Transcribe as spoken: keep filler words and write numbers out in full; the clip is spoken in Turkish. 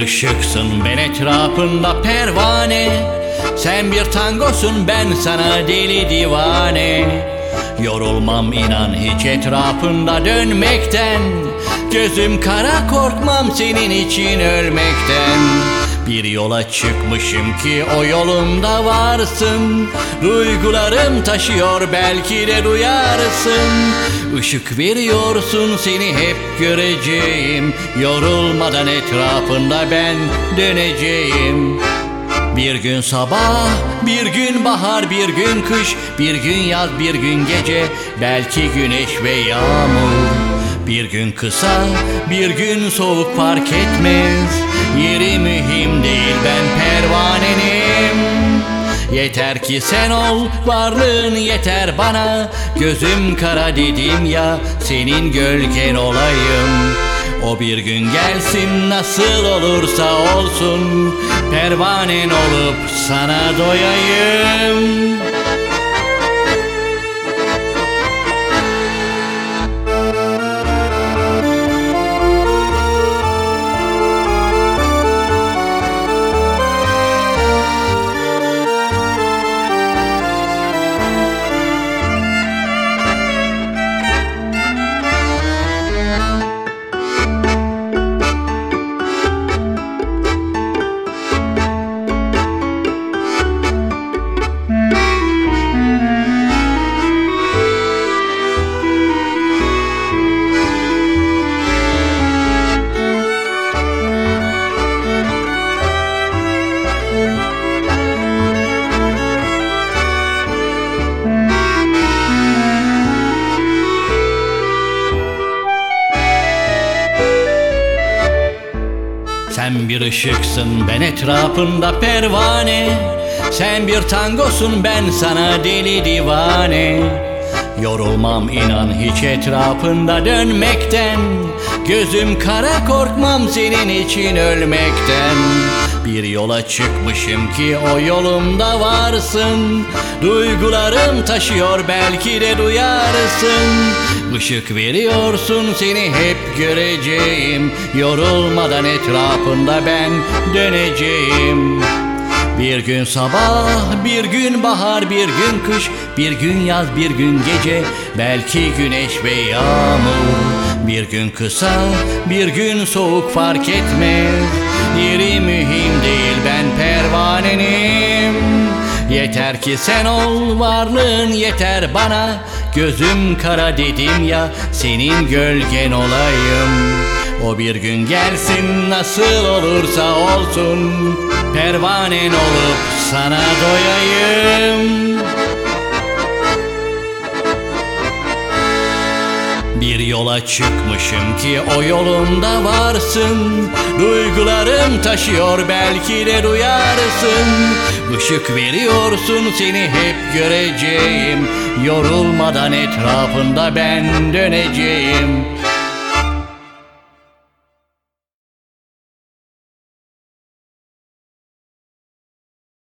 ışıksın, ben etrafında pervane. Sen bir tangosun, ben sana deli divane. Yorulmam inan hiç etrafında dönmekten. Gözüm kara, korkmam senin için ölmekten. Bir yola çıkmışım ki o yolumda varsın. Duygularım taşıyor, belki de duyarsın. Işık veriyorsun, seni hep göreceğim. Yorulmadan etrafında ben döneceğim. Bir gün sabah, bir gün bahar, bir gün kış, bir gün yaz, bir gün gece, belki güneş ve yağmur. Bir gün kısa, bir gün soğuk, fark etmez. Yeri mühim değil, ben pervanenim. Yeter ki sen ol, varlığın yeter bana. Gözüm kara dedim ya, senin gölgen olayım. O bir gün gelsin, nasıl olursa olsun. Pervanen olup sana doyayım. Sen bir ışıksın, ben etrafında pervane. Sen bir tangosun, ben sana deli divane. Yorulmam inan hiç etrafında dönmekten. Gözüm kara, korkmam senin için ölmekten. Bir yola çıkmışım ki o yolumda varsın. Duygularım taşıyor, belki de duyarsın. Işık veriyorsun, seni hep göreceğim. Yorulmadan etrafında ben döneceğim. Bir gün sabah, bir gün bahar, bir gün kış, bir gün yaz, bir gün gece, belki güneş ve yağmur. Bir gün kısa, bir gün soğuk, fark etmez. Yeri mühim değil, ben pervanenim. Yeter ki sen ol, varlığın yeter bana. Gözüm kara dedim ya, senin gölgen olayım. O bir gün gelsin, nasıl olursa olsun. Pervanen olup sana doyayım. Bir yola çıkmışım ki o yolumda varsın. Duygularım taşıyor, belki de duyarsın. Işık veriyorsun, seni hep göreceğim. Yorulmadan etrafında ben döneceğim.